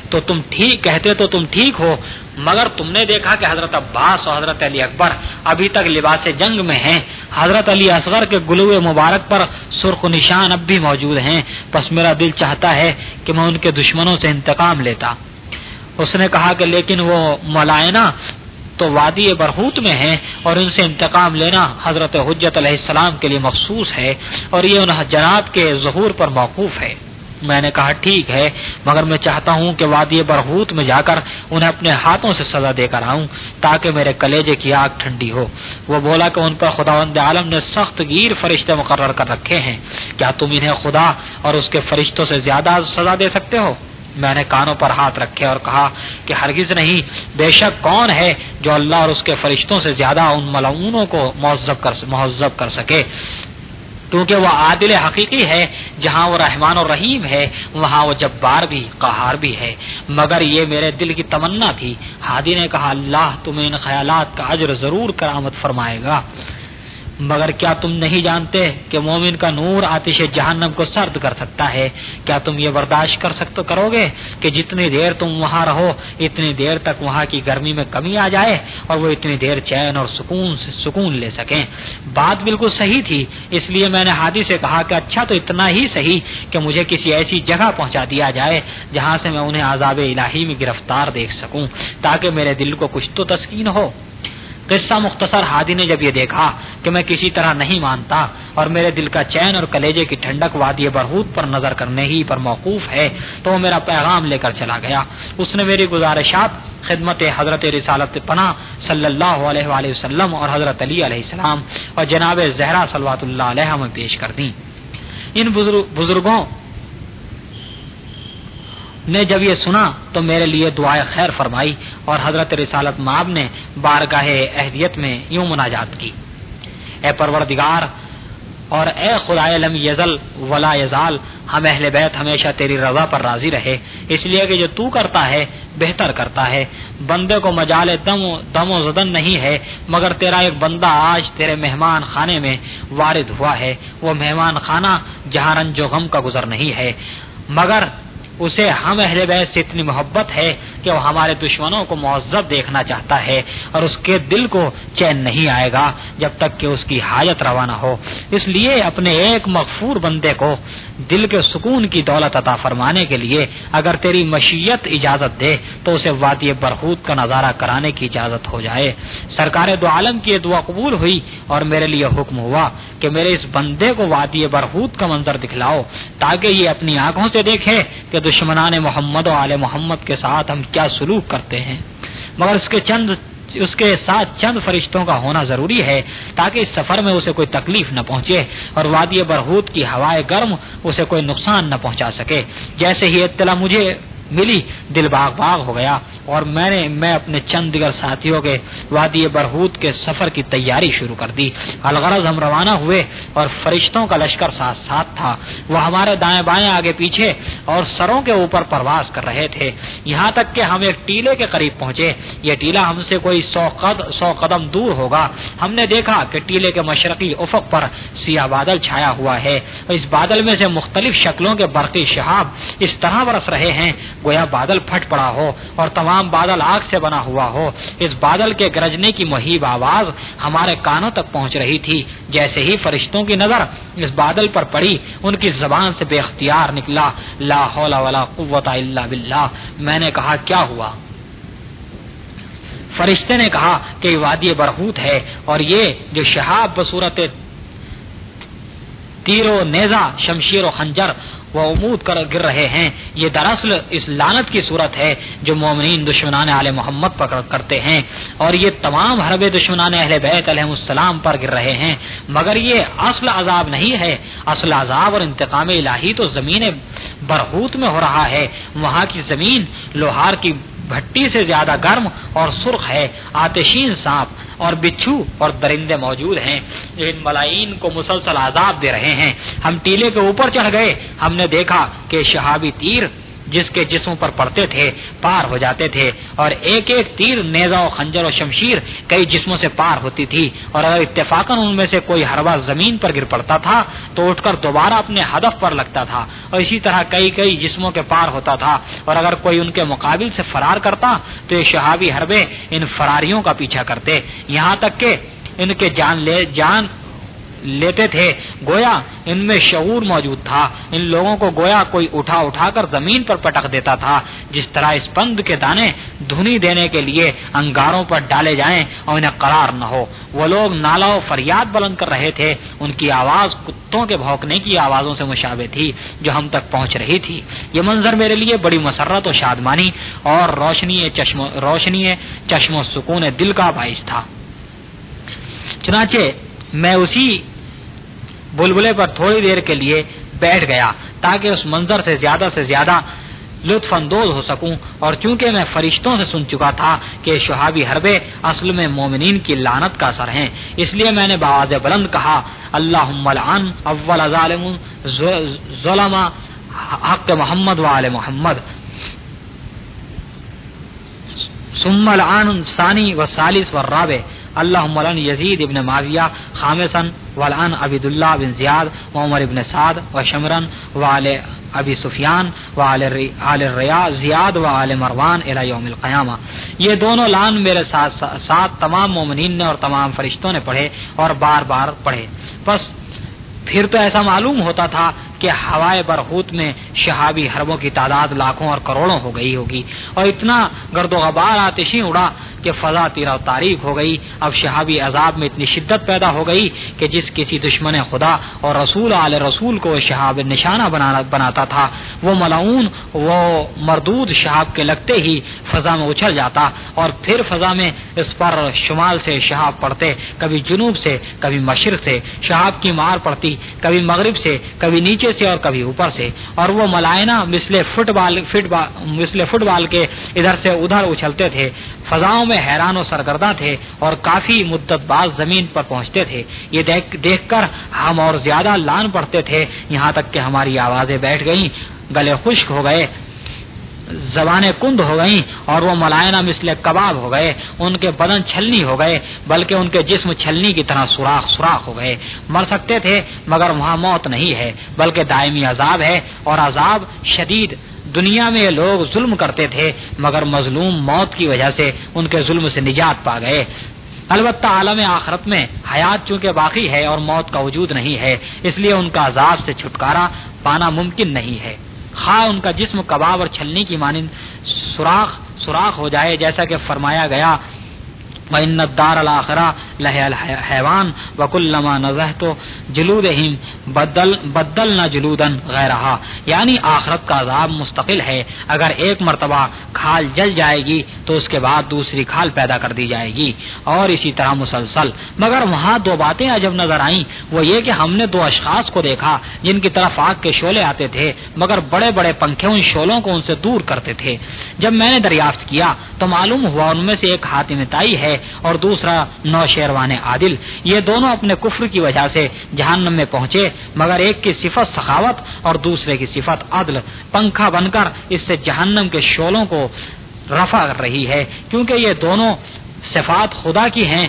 تو تم ٹھیک ہو، مگر تم نے دیکھا کہ حضرت عباس اور حضرت علی اکبر ابھی تک لباس جنگ میں ہیں۔ حضرت علی اصغر کے گلوے مبارک پر سرخ نشان اب بھی موجود ہیں، پس میرا دل چاہتا ہے کہ میں ان کے دشمنوں سے انتقام لیتا۔ اس نے کہا کہ لیکن وہ ملائنہ تو وادی برہوت میں ہیں اور ان سے انتقام لینا حضرت حجت علیہ السلام کے لیے مخصوص ہے اور یہ ان جناب کے ظہور پر موقوف ہے۔ میں نے کہا ٹھیک ہے، مگر میں چاہتا ہوں کہ وادی برہوت میں جا کر انہیں اپنے ہاتھوں سے سزا دے کر آؤں تاکہ میرے کلیجے کی آگ ٹھنڈی ہو۔ وہ بولا کہ ان پر خداوند عالم نے سخت گیر فرشتے مقرر کر رکھے ہیں، کیا تم انہیں خدا اور اس کے فرشتوں سے زیادہ سزا دے سکتے ہو؟ میں نے کانوں پر ہاتھ رکھے اور کہا کہ ہرگز نہیں، بے شک کون ہے جو اللہ اور اس کے فرشتوں سے زیادہ ان ملعونوں کو مہذب کر سکے، کیونکہ وہ عادل حقیقی ہے۔ جہاں وہ رحمان اور رحیم ہے وہاں وہ جبار بھی قہار بھی ہے، مگر یہ میرے دل کی تمنا تھی۔ ہادی نے کہا اللہ تمہیں ان خیالات کا اجر ضرور کرامت فرمائے گا، مگر کیا تم نہیں جانتے کہ مومن کا نور آتش جہنم کو سرد کر سکتا ہے؟ کیا تم یہ برداشت کرو گے کہ جتنی دیر تم وہاں رہو اتنی دیر تک وہاں کی گرمی میں کمی آ جائے اور وہ اتنی دیر چین اور سکون لے سکیں؟ بات بالکل صحیح تھی، اس لیے میں نے ہادی سے کہا کہ اچھا تو اتنا ہی صحیح کہ مجھے کسی ایسی جگہ پہنچا دیا جائے جہاں سے میں انہیں عذاب الہی میں گرفتار دیکھ سکوں تاکہ میرے دل کو کچھ تو تسکین ہو۔ قصہ مختصر، ہادی نے جب یہ دیکھا کہ میں کسی طرح نہیں مانتا اور میرے دل کا چین اور کلیجے کی ٹھنڈک وادی برہوت پر نظر کرنے ہی پر موقوف ہے تو وہ میرا پیغام لے کر چلا گیا۔ اس نے میری گزارشات خدمت حضرت رسالت پناہ صلی اللہ علیہ وآلہ وسلم اور حضرت علی علیہ السلام اور جناب زہرا صلوات اللہ علیہ میں پیش کر دیں۔ ان بزرگوں نے جب یہ سنا تو میرے لیے دعائے خیر فرمائی اور حضرت رسالت مآب نے بارگاہ اہدیت میں یوں مناجات کی، اے پروردگار اور اے خدائے لم یزل ولا یزال، ہم اہل بیت ہمیشہ تیری رضا پر راضی رہے، اس لیے کہ جو تو کرتا ہے بہتر کرتا ہے۔ بندے کو مجال دم و زدن نہیں ہے، مگر تیرا ایک بندہ آج تیرے مہمان خانے میں وارد ہوا ہے، وہ مہمان خانہ جہاں رنج و غم کا گزر نہیں ہے، مگر اسے ہم اہل بیت سے اتنی محبت ہے کہ وہ ہمارے دشمنوں کو معذب دیکھنا چاہتا ہے اور اس کے دل کو چین نہیں آئے گا جب تک کہ اس کی حاجت روا نہ ہو۔ اس لیے اپنے ایک مغفور بندے کو دل کے سکون کی دولت عطا فرمانے کے لیے اگر تیری مشیت اجازت دے تو اسے وادی برہوت کا نظارہ کرانے کی اجازت ہو جائے۔ سرکار دو عالم کی دعا قبول ہوئی اور میرے لیے حکم ہوا کہ میرے اس بندے کو وادی برہوت کا منظر دکھلاؤ تاکہ یہ اپنی آنکھوں سے دیکھے کہ دشمنان محمد و آل محمد کے ساتھ ہم کیا سلوک کرتے ہیں، مگر اس کے ساتھ چند فرشتوں کا ہونا ضروری ہے تاکہ اس سفر میں اسے کوئی تکلیف نہ پہنچے اور وادی برہوت کی ہوائے گرم اسے کوئی نقصان نہ پہنچا سکے۔ جیسے ہی اطلاع مجھے ملی دل باغ باغ ہو گیا اور میں اپنے چند دیگر ساتھیوں کے وادی برہوت کے سفر کی تیاری شروع کر دی۔ الغرض ہم روانہ ہوئے اور فرشتوں کا لشکر ساتھ ساتھ تھا، وہ ہمارے دائیں بائیں آگے پیچھے اور سروں کے اوپر پرواز کر رہے تھے، یہاں تک کہ ہم ایک ٹیلے کے قریب پہنچے۔ یہ ٹیلا ہم سے کوئی 100 قدم دور ہوگا۔ ہم نے دیکھا کہ ٹیلے کے مشرقی افق پر سیاہ بادل چھایا ہوا ہے، اس بادل میں سے مختلف شکلوں کے برقی شہاب اس طرح برس رہے ہیں گویا بادل پھٹ پڑا ہو اور تمام بادل آگ سے بنا ہوا ہو۔ اس بادل کے گرجنے کی مہیب آواز ہمارے کانوں تک پہنچ رہی تھی۔ جیسے ہی فرشتوں کی نظر اس بادل پر پڑی، ان کی زبان سے بے اختیار نکلا لا حول ولا قوت الا باللہ۔ میں نے کہا کیا ہوا؟ فرشتے نے کہا کہ وادی برہوت ہے اور یہ جو شہاب بصورت تیر و نیزہ، شمشیر و خنجر وہ عمود کر گر رہے ہیں، یہ دراصل اس لعنت کی صورت ہے جو مومنین دشمنان آل محمد پر کرتے ہیں، اور یہ تمام حرب دشمنان اہل بیت علیہم السلام پر گر رہے ہیں۔ مگر یہ اصل عذاب نہیں ہے، اصل عذاب اور انتقام الہی تو زمین برہوت میں ہو رہا ہے۔ وہاں کی زمین لوہار کی بھٹی سے زیادہ گرم اور سرخ ہے، آتشین سانپ اور بچھو اور درندے موجود ہیں، ان ملائین کو مسلسل عذاب دے رہے ہیں۔ ہم ٹیلے کے اوپر چڑھ گئے، ہم نے دیکھا کہ شہابی تیر جس کے جسموں پر پڑتے تھے پار ہو جاتے تھے، اور ایک ایک تیر، نیزہ و خنجر و شمشیر کئی جسموں سے پار ہوتی تھی، اور اگر اتفاقاً ان میں سے کوئی حربہ زمین پر گر پڑتا تھا تو اٹھ کر دوبارہ اپنے ہدف پر لگتا تھا، اور اسی طرح کئی جسموں کے پار ہوتا تھا، اور اگر کوئی ان کے مقابل سے فرار کرتا تو یہ شہابی حربے ان فراریوں کا پیچھا کرتے، یہاں تک کہ ان کے جان لیتے تھے۔ گویا ان میں شعور موجود تھا، ان لوگوں کو گویا کوئی اٹھا کر زمین پر پٹک دیتا تھا، جس طرح اس پند کے دانے دھنی دینے کے لیے انگاروں پر ڈالے جائیں اور انہیں قرار نہ ہو۔ وہ لوگ نالہ و فریاد بلند کر رہے تھے، ان کی آواز کتوں کے بھونکنے کی آوازوں سے مشابہ تھی جو ہم تک پہنچ رہی تھی۔ یہ منظر میرے لیے بڑی مسرت و شادمانی اور روشنی چشم و سکون دل کا باعث تھا۔ چنانچہ میں اسی بلبلے پر تھوڑی دیر کے لیے بیٹھ گیا تاکہ اس منظر سے زیادہ لطف اندوز ہو سکوں، اور چونکہ میں فرشتوں سے سن چکا تھا کہ شہابی حربے اصل میں مومنین کی لعنت کا اثر ہیں، اس لیے میں نے بآواز بلند کہا اللہم لعن اول ظالم ظلم حق محمد و آل محمد، ثم لعن ثانی و ثالث و الرابع اللہم لعن یزید ابن معاویہ خامسا ولعن عبداللہ بن زیاد وعمر ابن سعد وشمرن وآل ابی سفیان وآل الریا زیاد وآل مروان الی یوم القیامہ۔ یہ دونوں لعن میرے ساتھ تمام مومنین نے اور تمام فرشتوں نے پڑھے اور بار بار پڑھے۔ بس پھر تو ایسا معلوم ہوتا تھا کہ ہوائے برہوت میں شہابی حربوں کی تعداد لاکھوں اور کروڑوں ہو گئی ہوگی، اور اتنا گرد و غبار آتشیں اڑا کہ فضا تیرا و تاریک ہو گئی۔ اب شہابی عذاب میں اتنی شدت پیدا ہو گئی کہ جس کسی دشمن خدا اور رسول آل رسول کو شہاب نشانہ بناتا تھا، وہ ملعون وہ مردود شہاب کے لگتے ہی فضا میں اچھل جاتا، اور پھر فضا میں اس پر شمال سے شہاب پڑتے، کبھی جنوب سے کبھی مشرق سے، شہاب کی مار پڑتی کبھی مغرب سے کبھی نیچے سے اور کبھی اوپر سے، اور وہ ملائنہ مثل فٹ بال کے ادھر سے ادھر اچھلتے تھے، فضاؤں میں حیران و سرگرداں تھے اور کافی مدت بعد زمین پر پہنچتے تھے۔ یہ دیکھ کر ہم اور زیادہ لان پڑتے تھے، یہاں تک کہ ہماری آوازیں بیٹھ گئیں، گلے خشک ہو گئے، زبانیں کند ہو گئیں، اور وہ ملائنہ مثل کباب ہو گئے، ان کے بدن چھلنی ہو گئے، بلکہ ان کے جسم چھلنی کی طرح سوراخ ہو گئے۔ مر سکتے تھے مگر وہاں موت نہیں ہے بلکہ دائمی عذاب ہے، اور عذاب شدید۔ دنیا میں یہ لوگ ظلم کرتے تھے مگر مظلوم موت کی وجہ سے ان کے ظلم سے نجات پا گئے۔ البتہ عالم آخرت میں حیات چونکہ باقی ہے اور موت کا وجود نہیں ہے، اس لیے ان کا عذاب سے چھٹکارا پانا ممکن نہیں ہے، خواہ ان کا جسم کباب اور چھلنی کی مانند سوراخ ہو جائے، جیسا کہ فرمایا گیا وَإِنَّ الدَّارَ الْآخِرَةَ لَهِيَ الْحَيَوَانُ وَكُلَّمَا نَزَعْتُ جُلُودَهُمْ بدلنا جلودا غیرہا، یعنی آخرت کا عذاب مستقل ہے، اگر ایک مرتبہ کھال جل جائے گی تو اس کے بعد دوسری کھال پیدا کر دی جائے گی، اور اسی طرح مسلسل۔ مگر وہاں دو باتیں عجب نظر آئیں، وہ یہ کہ ہم نے دو اشخاص کو دیکھا جن کی طرف آگ کے شعلے آتے تھے، مگر بڑے بڑے پنکھے ان شعلوں کو ان سے دور کرتے تھے۔ جب میں نے دریافت کیا تو معلوم ہوا ان میں سے ایک حاتم طائی ہے اور دوسرا نوشیروان عادل، یہ دونوں اپنے کفر کی وجہ سے جہنم میں پہنچے، مگر ایک کی صفت سخاوت اور دوسرے کی صفت عدل پنکھا بن کر اس سے جہنم کے شعلوں کو رفع کر رہی ہے، کیونکہ یہ دونوں صفات خدا کی ہیں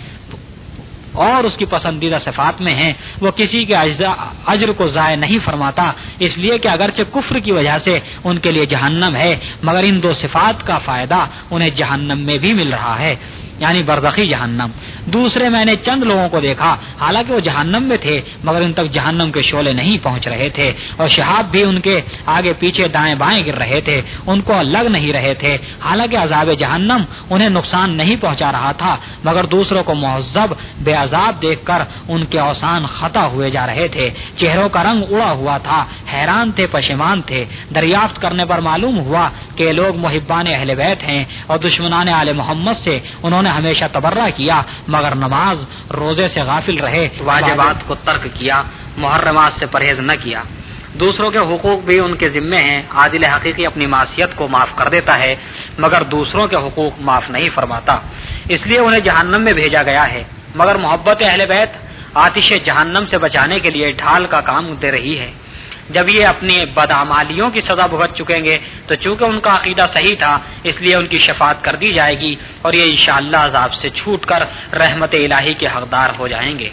اور اس کی پسندیدہ صفات میں ہیں۔ وہ کسی کے اجر کو ضائع نہیں فرماتا، اس لیے کہ اگرچہ کفر کی وجہ سے ان کے لیے جہنم ہے، مگر ان دو صفات کا فائدہ انہیں جہنم میں بھی مل رہا ہے، یعنی برزخی جہنم۔ دوسرے میں نے چند لوگوں کو دیکھا، حالانکہ وہ جہنم میں تھے مگر ان تک جہنم کے شعلے نہیں پہنچ رہے تھے، اور شہاب بھی ان کے آگے پیچھے دائیں بائیں گر رہے تھے، ان کو لگ نہیں رہے تھے، حالانکہ عذاب جہنم انہیں نقصان نہیں پہنچا رہا تھا، مگر دوسروں کو معذب بے عذاب دیکھ کر ان کے اوسان خطا ہوئے جا رہے تھے، چہروں کا رنگ اڑا ہوا تھا، حیران تھے، پشیمان تھے۔ دریافت کرنے پر معلوم ہوا کہ لوگ محبان اہل بیت ہیں اور دشمنان آل محمد سے انہوں نے ہمیشہ تبرہ کیا، مگر نماز روزے سے غافل رہے، واجبات کو ترک کیا، محرمات سے پرہیز نہ کیا۔ دوسروں کے حقوق بھی ان کے ذمے ہیں، عادل حقیقی اپنی معصیت کو معاف کر دیتا ہے مگر دوسروں کے حقوق معاف نہیں فرماتا، اس لیے انہیں جہنم میں بھیجا گیا ہے، مگر محبت اہل بیت آتش جہنم سے بچانے کے لیے ڈھال کا کام دے رہی ہے۔ جب یہ اپنی بدعمالیوں کی سزا بھگت چکیں گے تو چونکہ ان کا عقیدہ صحیح تھا اس لیے ان کی شفاعت کر دی جائے گی اور یہ انشاءاللہ عذاب سے چھوٹ کر رحمت الہی کے حقدار ہو جائیں گے۔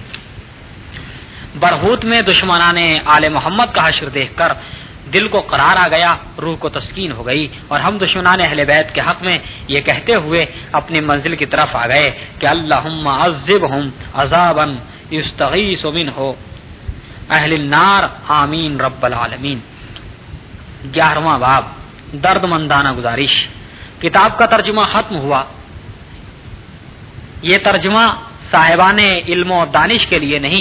برہوت میں دشمنان آل محمد کا حشر دیکھ کر دل کو قرار آ گیا، روح کو تسکین ہو گئی، اور ہم دشمنان اہل بیت کے حق میں یہ کہتے ہوئے اپنی منزل کی طرف آ گئے کہ اللہم عذبہم عذابا یستغیث منہ اہل النار آمین رب العالمین۔ 11واں باب، درد مندانہ گزارش۔ کتاب کا ترجمہ ختم ہوا۔ یہ ترجمہ صاحبان علم و دانش کے لیے نہیں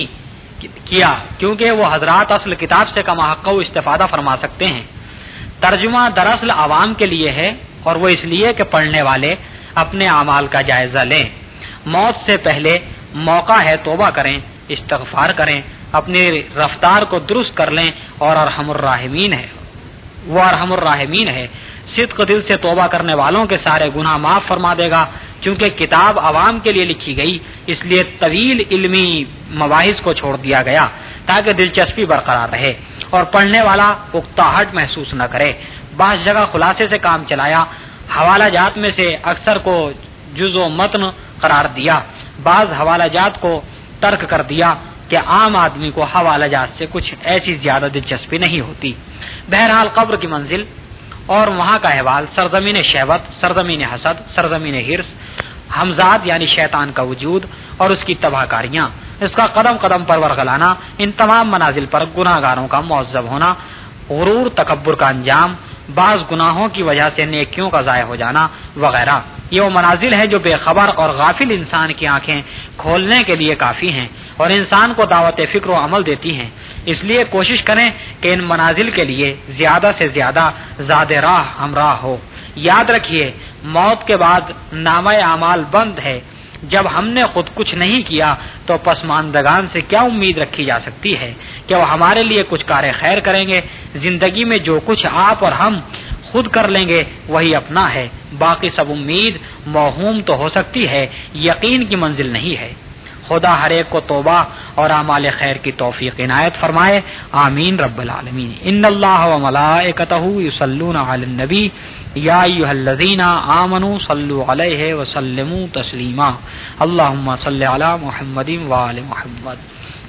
کیا کیونکہ وہ حضرات اصل کتاب سے کما حق استفادہ فرما سکتے ہیں۔ ترجمہ دراصل عوام کے لیے ہے اور وہ اس لیے کہ پڑھنے والے اپنے اعمال کا جائزہ لیں، موت سے پہلے موقع ہے توبہ کریں، استغفار کریں، اپنی رفتار کو درست کر لیں، اور ارحم الراحمین ہے، وہ ارحم الراحمین ہے۔ صدق دل سے توبہ کرنے والوں کے سارے گناہ معاف فرما دے گا۔ چونکہ کتاب عوام کے لیے لکھی گئی اس لیے طویل علمی مباحث کو چھوڑ دیا گیا تاکہ دلچسپی برقرار رہے اور پڑھنے والا اکتاہٹ محسوس نہ کرے۔ بعض جگہ خلاصے سے کام چلایا، حوالہ جات میں سے اکثر کو جز و متن قرار دیا، بعض حوالہ جات کو ترک کر دیا کہ عام آدمی کو حوالہ جات سے کچھ ایسی زیادہ دلچسپی نہیں ہوتی۔ بہرحال قبر کی منزل اور وہاں کا احوال، سرزمین شہوت، سرزمین حسد، سرزمین حرص، حمزاد یعنی شیطان کا وجود اور اس کی تباہ کاریاں، اس کا قدم قدم پر ورغلانا، ان تمام منازل پر گناہ گاروں کا معذب ہونا، غرور تکبر کا انجام، بعض گناہوں کی وجہ سے نیکیوں کا ضائع ہو جانا وغیرہ، یہ وہ منازل ہیں جو بے خبر اور غافل انسان کی آنکھیں کھولنے کے لیے کافی ہیں اور انسان کو دعوت فکر و عمل دیتی ہیں۔ اس لیے کوشش کریں کہ ان منازل کے لیے زیادہ سے زیادہ زاد راہ ہمراہ ہو۔ یاد رکھیے موت کے بعد نامہ اعمال بند ہے۔ جب ہم نے خود کچھ نہیں کیا تو پسماندگان سے کیا امید رکھی جا سکتی ہے کہ وہ ہمارے لیے کچھ کار خیر کریں گے؟ زندگی میں جو کچھ آپ اور ہم خود کر لیں گے وہی اپنا ہے، باقی سب امید موہوم تو ہو سکتی ہے، یقین کی منزل نہیں ہے۔ خدا ہر ایک کو توبہ اور اعمال خیر کی توفیق عنایت فرمائے، آمین رب العالمین۔ ان اللہ و ملائکتہ یصلون علی النبی یا ایھا الذین آمنوا صلوا علیہ وسلموا تسلیما، اللہم صل علی محمد و آل محمد۔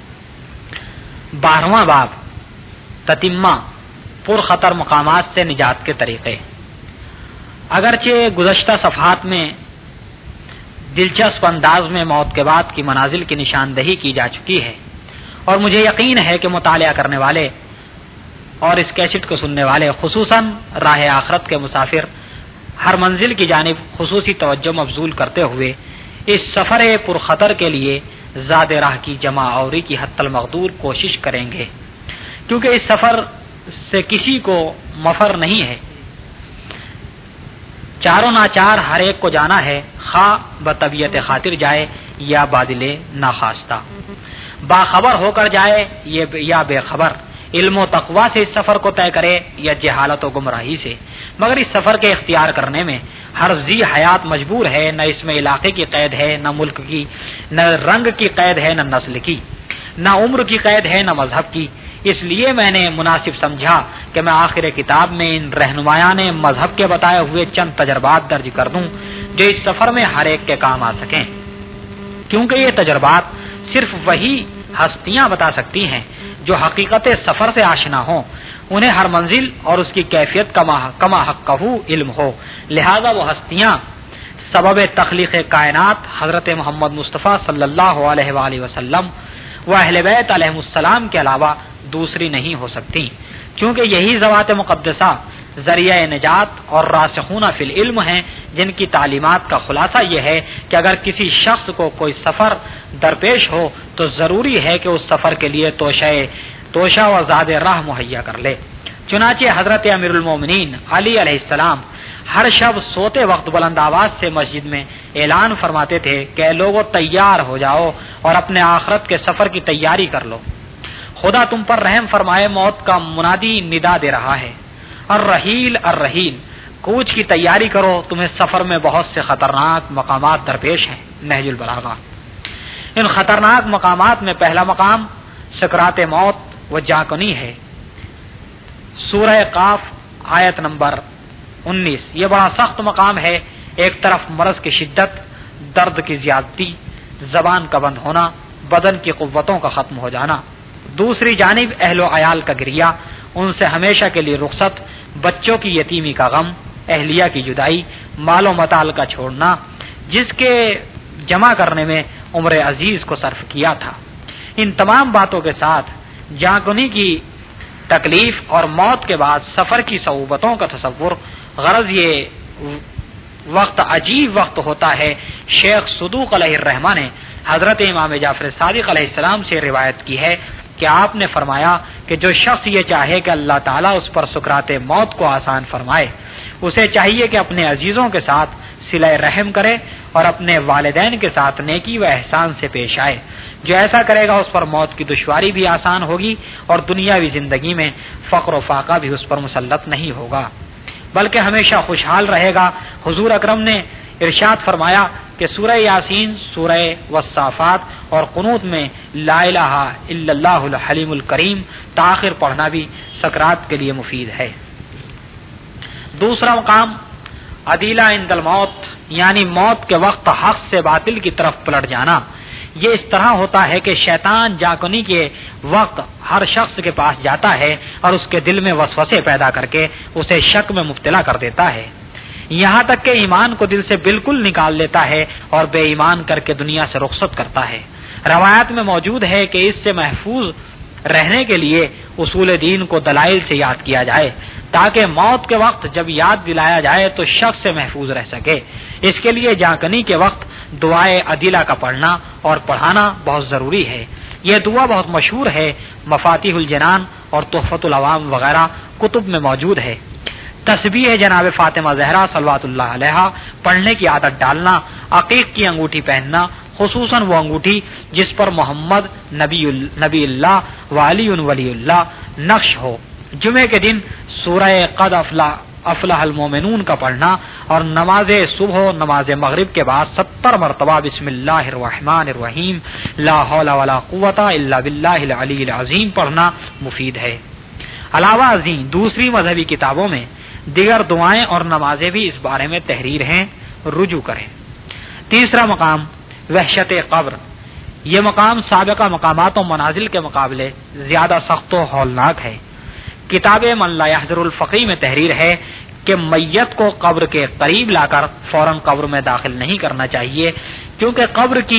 12واں باب، تتمہ، پرخطر مقامات سے نجات کے طریقے۔ اگرچہ گزشتہ صفحات میں دلچسپ انداز میں موت کے بعد کی منازل کی نشاندہی کی جا چکی ہے اور مجھے یقین ہے کہ مطالعہ کرنے والے اور اس کیسٹ کو سننے والے خصوصاً راہ آخرت کے مسافر ہر منزل کی جانب خصوصی توجہ مبذول کرتے ہوئے اس سفر پرخطر کے لیے زاد راہ کی جمع آوری کی حتی المقدور کوشش کریں گے، کیونکہ اس سفر سے کسی کو مفر نہیں ہے، چاروں ناچار ہر ایک کو جانا ہے، خواہ بطبیعت خاطر جائے یا بادل ناخواستہ، باخبر ہو کر جائے یا بے خبر، علم و تقوی سے اس سفر کو طے کرے یا جہالت و گمراہی سے، مگر اس سفر کے اختیار کرنے میں ہر ذی حیات مجبور ہے، نہ اس میں علاقے کی قید ہے، نہ ملک کی، نہ رنگ کی قید ہے، نہ نسل کی، نہ عمر کی قید ہے، نہ مذہب کی۔ اس لیے میں نے مناسب سمجھا کہ میں آخر کتاب میں ان رہنمایان مذہب کے بتائے ہوئے چند تجربات درج کر دوں جو اس سفر میں ہر ایک کے کام آ سکیں، کیونکہ یہ تجربات صرف وہی ہستیاں بتا سکتی ہیں جو حقیقت سفر سے آشنا ہوں، انہیں ہر منزل اور اس کی کیفیت کما حقہ علم ہو، لہذا وہ ہستیاں سبب تخلیق کائنات حضرت محمد مصطفیٰ صلی اللہ علیہ وآلہ وسلم و اہل بیت علیہ السلام کے علاوہ دوسری نہیں ہو سکتی، کیونکہ یہی ذوات مقدسہ ذریعہ نجات اور راسخون فی العلم ہیں، جن کی تعلیمات کا خلاصہ یہ ہے کہ اگر کسی شخص کو کوئی سفر درپیش ہو تو ضروری ہے کہ اس سفر کے لیے توشہ و زاد راہ مہیا کر لے۔ چنانچہ حضرت امیر المومنین علی علیہ السلام ہر شب سوتے وقت بلند آواز سے مسجد میں اعلان فرماتے تھے کہ لوگو تیار ہو جاؤ اور اپنے آخرت کے سفر کی تیاری کر لو، خدا تم پر رحم فرمائے، موت کا منادی ندا دے رہا ہے، الرحیل الرحیل، کوچ کی تیاری کرو، تمہیں سفر میں بہت سے خطرناک مقامات درپیش ہیں۔ نہج البلاغہ۔ ان خطرناک مقامات میں پہلا مقام سکرات موت و جاکنی ہے، سورہ قاف آیت نمبر 19۔ یہ بڑا سخت مقام ہے، ایک طرف مرض کی شدت، درد کی زیادتی، زبان کا بند ہونا، بدن کی قوتوں کا ختم ہو جانا، دوسری جانب اہل و عیال کا گریہ، ان سے ہمیشہ کے لیے رخصت، بچوں کی یتیمی کا غم، اہلیہ کی جدائی، مال و متال کا چھوڑنا جس کے جمع کرنے میں عمر عزیز کو صرف کیا تھا۔ ان تمام باتوں کے ساتھ جاکنی کی تکلیف اور موت کے بعد سفر کی صعوبتوں کا تصور، غرض یہ وقت عجیب وقت ہوتا ہے۔ شیخ صدوق علیہ الرحمہ نے حضرت امام جعفر صادق علیہ السلام سے روایت کی ہے کہ آپ نے فرمایا کہ جو شخص یہ چاہے کہ اللہ تعالیٰ اس پر سکرات موت کو آسان فرمائے، اسے چاہیے کہ اپنے عزیزوں کے ساتھ صلہ رحم کرے اور اپنے والدین کے ساتھ نیکی و احسان سے پیش آئے۔ جو ایسا کرے گا اس پر موت کی دشواری بھی آسان ہوگی اور دنیاوی زندگی میں فقر و فاقہ بھی اس پر مسلط نہیں ہوگا، بلکہ ہمیشہ خوشحال رہے گا۔ حضور اکرم نے ارشاد فرمایا کہ سورہ یاسین، سورہ والصافات اور قنوت میں لا الہ الا اللہ الحلیم الکریم تاخیر پڑھنا بھی سکرات کے لیے مفید ہے۔ دوسرا مقام عدیلہ عند الموت، یعنی موت کے وقت حق سے باطل کی طرف پلٹ جانا۔ یہ اس طرح ہوتا ہے کہ شیطان جاکنی کے وقت ہر شخص کے پاس جاتا ہے اور اس کے دل میں وسوسے پیدا کر کے اسے شک میں مبتلا کر دیتا ہے، یہاں تک کہ ایمان کو دل سے بالکل نکال لیتا ہے اور بے ایمان کر کے دنیا سے رخصت کرتا ہے۔ روایات میں موجود ہے کہ اس سے محفوظ رہنے کے لیے اصول دین کو دلائل سے یاد کیا جائے تاکہ موت کے وقت جب یاد دلایا جائے تو شخص سے محفوظ رہ سکے۔ اس کے لیے جاکنی کے وقت دعائے عدیلہ کا پڑھنا اور پڑھانا بہت ضروری ہے۔ یہ دعا بہت مشہور ہے، مفاتیح الجنان اور تحفۃ العوام وغیرہ کتب میں موجود ہے۔ تسبیح جناب فاطمہ زہرا صلوات اللہ علیہا پڑھنے کی عادت ڈالنا، عقیق کی انگوٹھی پہننا، خصوصاً وہ انگوٹھی جس پر محمد نبی اللہ وعلی ولی اللہ نقش ہو۔ جمعے کے دن سورہ قد افلح المومنون کا پڑھنا اور نماز صبح و نماز مغرب کے بعد 70 مرتبہ بسم اللہ الرحمن الرحیم لا حول ولا قوت الا باللہ العلی العظیم پڑھنا مفید ہے۔ علاوہ ازیں دوسری مذہبی کتابوں میں دیگر دعائیں اور نمازیں بھی اس بارے میں تحریر ہیں، رجوع کریں۔ تیسرا مقام وحشت قبر، یہ مقام سابقہ مقامات و منازل کے مقابلے زیادہ سخت و ہولناک ہے۔ کتاب من لا يحضر الفقی میں تحریر ہے کہ میت کو قبر کے قریب لا کر فوراً قبر میں داخل نہیں کرنا چاہیے، کیونکہ قبر کی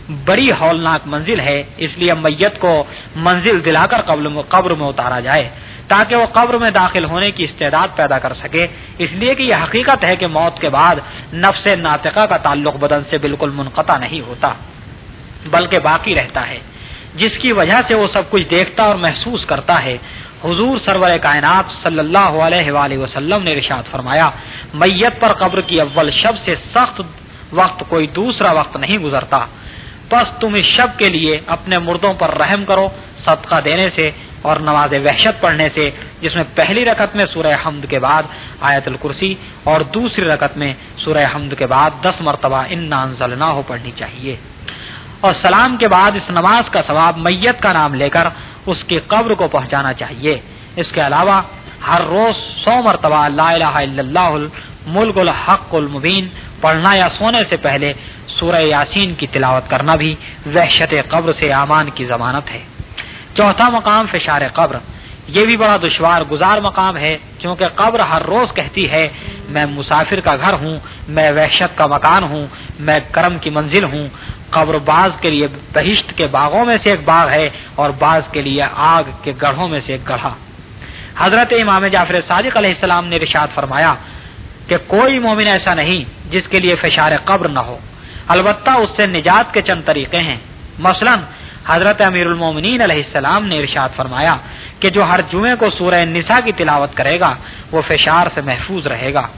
बड़ी हौलनाक मंजिल है, इसलिए मैयत को मंजिल दिलाकर कब्र में उतारा जाए ताकि वो कब्र में दाखिल होने की इस्तेदाद पैदा कर सके। इसलिए कि यह हकीकत है कि मौत के बाद नफ्स नातिका का ताल्लुक बदन से बिल्कुल मुनक़ता नहीं होता बल्कि बाकी रहता है, जिसकी वजह से वो सब कुछ देखता और महसूस करता है। हुजूर सरवर कायनात सल्लल्लाहु अलैहि वसल्लम ने इरशाद फरमाया, मैयत पर कब्र की अव्वल शब से सख्त वक्त कोई दूसरा वक्त नहीं गुजरता, बस तुम इस शब के लिए अपने मुर्दों पर रहम करो सदका देने से और नमाज वहशत पढ़ने से, जिसमें पहली रकत में सूरह हम्द के बाद आयतुल कुर्सी और दूसरी रकत में सूरह हम्द के बाद 10 मरतबा इन्ना अंज़लनाहु पढ़नी चाहिए। और सलाम के बाद इस नमाज का सवाब मैयत का नाम लेकर उसकी कब्र को पहुंचाना चाहिए। इसके अलावा हर रोज 100 मरतबा ला इलाहा इल्लल्लाहुल मुल्कुल हक़्क़ुल मुबीन पढ़ना या सोने से पहले सूरह यासीन की तिलावत करना भी वहशत कब्र से आमान की जमानत है। चौथा मकाम फिशार कब्र, ये भी बड़ा दुश्वार गुजार मकाम है, क्योंकि कब्र हर रोज कहती है मैं मुसाफिर का घर हूँ, मैं वहशत का मकान हूँ, मैं करम की मंजिल हूँ। कब्र बाज के लिए बहिश्त के बागों में से एक बाग है और बाज के लिए आग के गढ़ों में से एक गढ़ा। हजरत इमाम जाफर सादिक अलैहिस्सलाम ने इरशाद फरमाया कि कोई मोमिन ऐसा नहीं जिसके लिए फिशार कब्र न हो, अलबत्ता उससे निजात के चंद तरीके हैं। मसलन हजरत अमीरुल मोमिनीन अलैहिस्सलाम ने इरशाद फरमाया कि जो हर जुमे को सूरह निसा की तिलावत करेगा वो फिशार से महफूज रहेगा,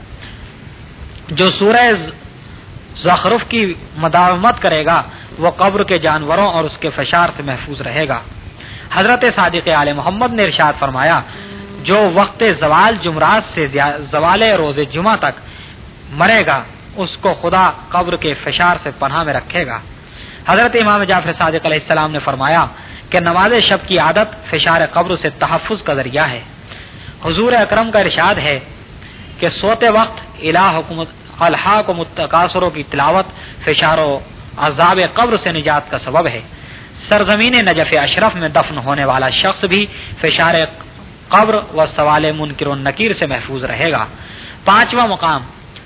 जो सूरह ज़खरुफ की मदावमत करेगा वो कब्र के जानवरों और उसके फिशार से महफूज रहेगा। हजरत सादिक आले मोहम्मद ने इरशाद फरमाया जो वक्त ज़वाल जुमरात से ज़वाले रोज़े जुमा तक मरेगा उसको खुदा कब्र के फिशार से पनाह में रखेगा। हजरत इमाम जाफर सादिक अलैहिस्सलाम ने फरमाया कि नमाज शब की आदत फिशार कब्र से तहफ़्फ़ुज़ का जरिया है। हुजूर अकरम का इरशाद है कि सोते वक्त इलाहुकुम अलहाकुमुत तकासुर की तिलावत फिशारो अज़ाब कब्र से निजात का सबब है। सरजमीन नजफ़ अशरफ में दफन होने वाला शख्स भी फिशार कब्र व सवाल मुनकिर व नकीर से महफूज रहेगा। पांचवा मकाम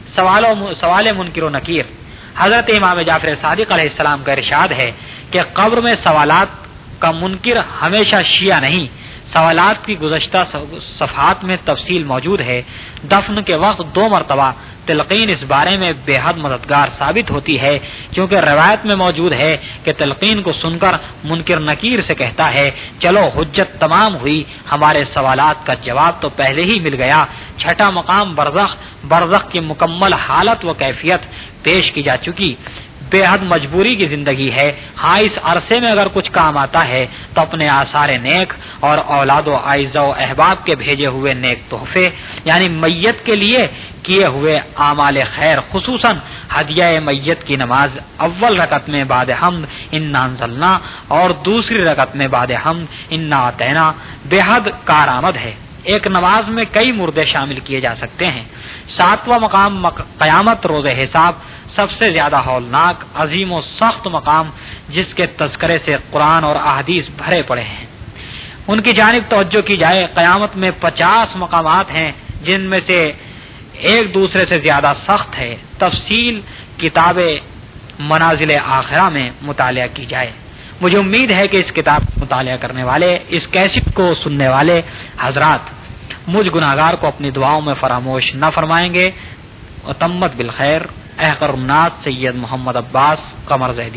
सवाल मुनकिर व नकीर, हजरत इमाम जाफर सादिक अलैहिस्सलाम का इरशाद है कि कब्र में सवालात का मुनकिर हमेशा शिया नहीं, सवालात की गुज़श्ता सफ़हात में तफसील मौजूद है। दफन के वक्त 2 मरतबा तलकीन इस बारे में बेहद मददगार साबित होती है, क्योंकि रवायत में मौजूद है कि तलकीन को सुनकर मुनकिर नकीर से कहता है चलो हुज्जत तमाम हुई, हमारे सवालात का जवाब तो पहले ही मिल गया। छठा मकाम बरज़ख की मुकम्मल हालत व कैफियत पेश की जा चुकी। बेहद मजबूरी की जिंदगी है, हाँ इस अरसे में अगर कुछ काम आता है तो अपने आसारे नेक और औलादो आइज़ो अहबाब के भेजे हुए नेक तोहफे यानी मैयत के लिए किए हुए आमाल खैर, खुसूसन हदिया मैयत की नमाज अव्वल रकत में बाद हम्द इन्ना अंज़लना और दूसरी रकत में बाद हम्द इन्ना अतैना बेहद कारआमद है। एक नमाज में कई मुर्दे शामिल किए जा सकते हैं। 7वां मकाम क़यामत रोज़े हिसाब, सबसे ज्यादा हौलनाक अजीम और सख्त मकाम जिसके तज़किरे से कुरान और अहदीस भरे पड़े हैं, उनकी जानिब तवज्जो की जाए। क़यामत में 50 मकामात हैं जिनमें से एक दूसरे से ज्यादा सख्त है। तफसील किताबे मनाजिल आखिरा में मुतालिया की जाए। मुझे उम्मीद है कि इस किताब को मुतालिया करने वाले, इस कैसेट को सुनने वाले हजरात मुझ गुनाहगार को अपनी दुआओं में फरामोश न फरमाएंगे। तम्मत बिल खैर, अहकरुन्नास सैयद मोहम्मद अब्बास कमर ज़ैदी।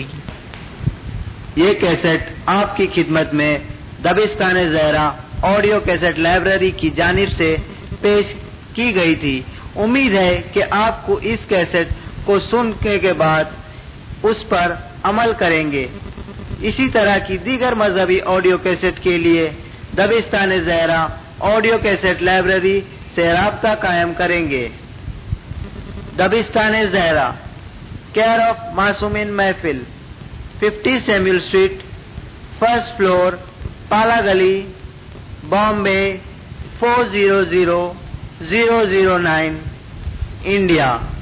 ये कैसेट आपकी खिदमत में Dabistan Zahra audio cassette library की जानिब से पेश की गई थी। उम्मीद है कि आपको इस कैसेट को सुनने के बाद उस पर अमल करेंगे। इसी तरह की दीगर मजहबी ऑडियो कैसेट के लिए Dabistan Zahra audio cassette library से राब्ता कायम करेंगे। दबिस्तान ज़हरा, केयर ऑफ मासूमिन महफिल, 50 सैमुअल स्ट्रीट, फर्स्ट फ्लोर, पाला गली, बॉम्बे 400009, इंडिया।